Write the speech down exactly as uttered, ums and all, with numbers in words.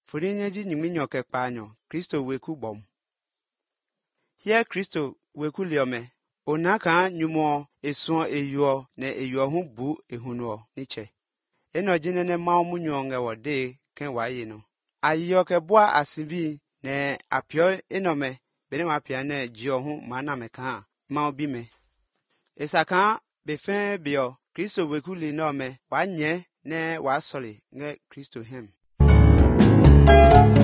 Furinyeji nyiminyo ke panyo, Kristo weku bom. Here Kristo weku liome, onaka nyumo esuo eyo ne eyo hu bu ehuno niche. Eno jinene maumu nyonge wode ken waye no. Ayo ke bua asibi ne apio enome bene ma pia ne jio hu mana me kan mau bi me. Esaka befen bio Kristo weku li no me wa nye ne wa soli nge Kristo hem.